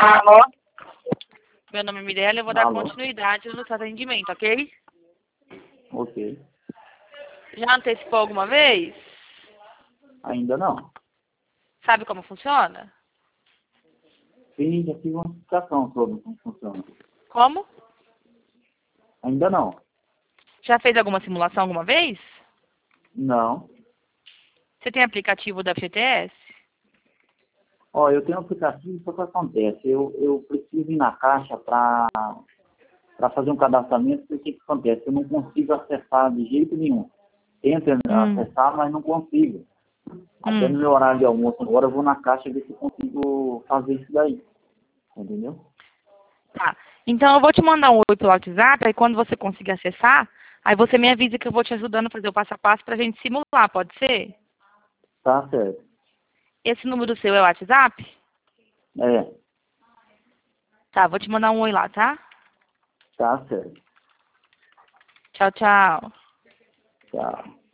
Alô? Meu nome é Mirella, eu vou dar Alô? continuidade no seu atendimento, ok? Ok. Já antecipou alguma vez? Ainda não. Sabe como funciona? Sim, já tive uma explicação sobre como funciona. Como? Ainda não. Já fez alguma simulação alguma vez? Não. Você tem aplicativo da FGTS? Ó, eu tenho um aplicativo, só que acontece. Eu preciso ir na caixa para fazer um cadastramento, porque o que acontece? Eu não consigo acessar de jeito nenhum. Tento acessar, mas não consigo. Até no meu horário de almoço agora eu vou na caixa ver se eu consigo fazer isso daí. Entendeu? Tá. Então eu vou te mandar um oi pelo WhatsApp, aí quando você conseguir acessar, aí você me avisa que eu vou te ajudando a fazer o passo a passo pra gente simular, pode ser? Tá certo. Esse número seu é o WhatsApp? É, Tá, vou te mandar um oi lá, tá? tá certo. Tchau, tchau. Tá.